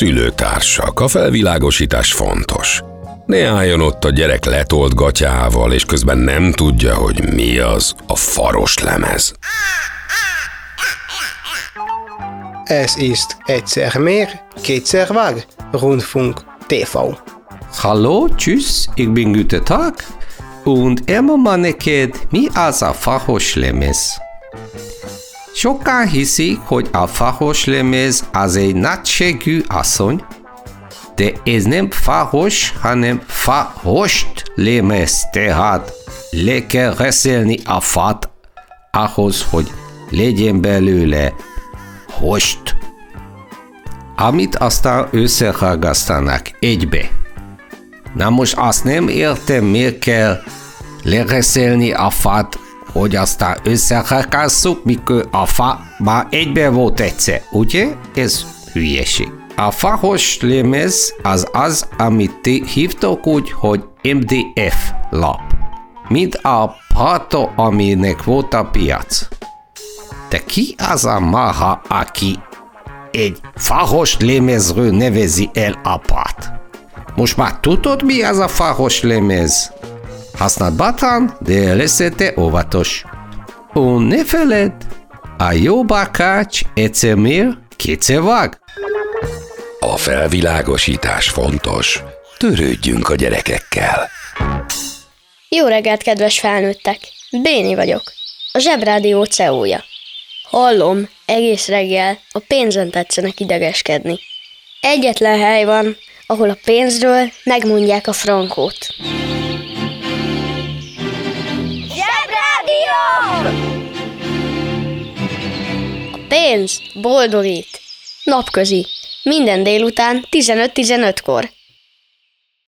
Szülőtársak, a felvilágosítás fontos. Ne álljon ott a gyerek letolt gatyával, és közben nem tudja, hogy mi az a faros lemez. Es ist egyszer mehr, kétszer Waag, Rundfunk TV. Hallo, tschüss, ich bin Güte Tag, und elmondom neked, mi az a faros lemez. Sokan hiszik, hogy a faros lemez az egy nagységű asszony, de ez nem faros, hanem farost lemez, tehát le kell reszelni a fát ahhoz, hogy legyen belőle host, amit aztán összeragasztanak egybe. Na most azt nem értem, miért kell lereszelni a fát, hogy aztán összeragasszuk, mikor a fa már egybe volt egyszer, ugye? Ez hülyeség. A faros lemez az, amit ti hívtok úgy, hogy MDF lap. Mint a Prato, aminek volt a piac. De ki az a marha, aki egy faros lemezről nevezi el a Prat? Most már tudod, mi az a faros lemez? Használd bátran, de leszete óvatos. Und ne feled, a jó bakács egyszer mér, kétszer vág. A felvilágosítás fontos. Törődjünk a gyerekekkel. Jó reggelt, kedves felnőttek! Béni vagyok, a Zsebrádió CEO-ja. Hallom, egész reggel a pénzen tetszenek idegeskedni. Egyetlen hely van, ahol a pénzről megmondják a frankót. Zsebrádió! A pénz boldogít. Napközi. Minden délután 15-15-kor.